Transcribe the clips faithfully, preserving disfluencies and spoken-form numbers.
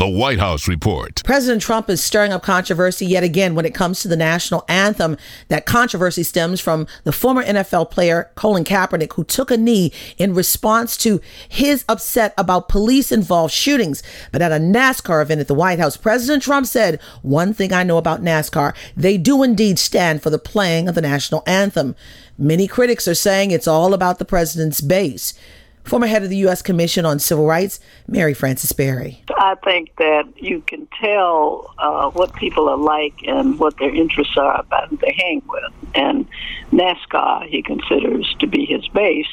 The White House Report. President Trump is stirring up controversy yet again when it comes to the national anthem. That controversy stems from the former N F L player Colin Kaepernick, who took a knee in response to his upset about police-involved shootings. But at a NASCAR event at the White House, President Trump said, "One thing I know about NASCAR, they do indeed stand for the playing of the national anthem." Many critics are saying it's all about the president's base. Former head of the U S Commission on Civil Rights, Mary Frances Berry. I think that you can tell uh, what people are like and what their interests are about who they hang with. And NASCAR he considers to be his base,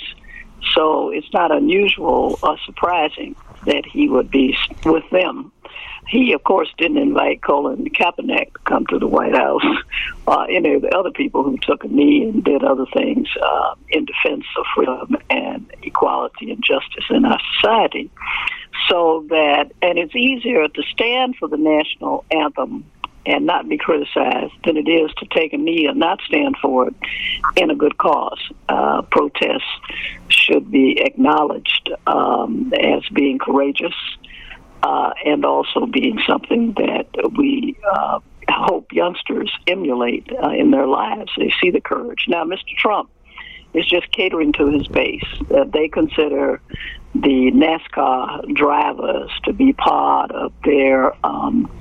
so it's not unusual or surprising that he would be with them. He, of course, didn't invite Colin Kaepernick to come to the White House, or uh, any of the other people who took a knee and did other things uh, in defense of freedom and equality and justice in our society. So that, and it's easier to stand for the national anthem and not be criticized than it is to take a knee and not stand for it in a good cause. Uh, protests should be acknowledged um, as being courageous. Uh, and also being something that we uh, hope youngsters emulate uh, in their lives. They see the courage. Now, Mister Trump is just catering to his base. Uh, they consider the NASCAR drivers to be part of their um,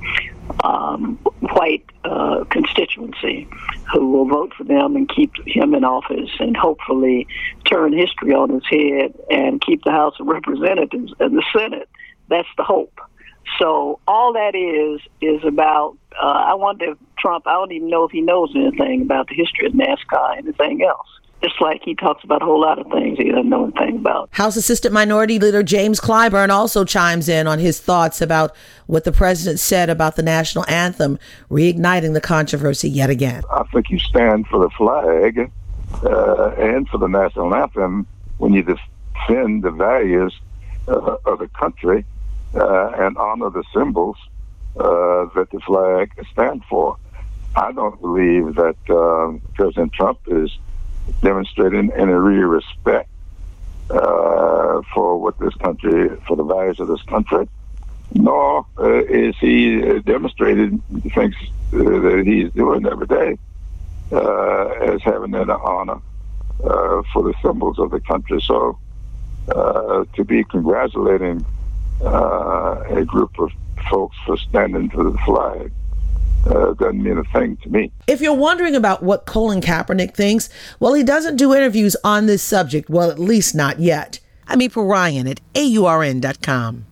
um, white uh, constituency who will vote for them and keep him in office and hopefully turn history on his head and keep the House of Representatives and the Senate. That's the hope. So all that is is about, uh, I wonder if Trump, I don't even know if he knows anything about the history of NASCAR and anything else. Just like he talks about a whole lot of things he doesn't know anything about. House Assistant Minority Leader James Clyburn also chimes in on his thoughts about what the president said about the national anthem, reigniting the controversy yet again. I think you stand for the flag uh, and for the national anthem when you defend the values uh, of the country uh, and honor the symbols uh, that the flag stands for. I don't believe that uh, President Trump is demonstrating any real respect uh, for what this country, for the values of this country, nor uh, is he uh, demonstrating the things uh, that he's doing every day uh, as having an honor uh, for the symbols of the country. So uh, to be congratulating uh, a group of folks for standing for the flag Uh, doesn't mean a thing to me. If you're wondering about what Colin Kaepernick thinks, well, he doesn't do interviews on this subject. Well, at least not yet. I'm April Ryan at A U R N dot com.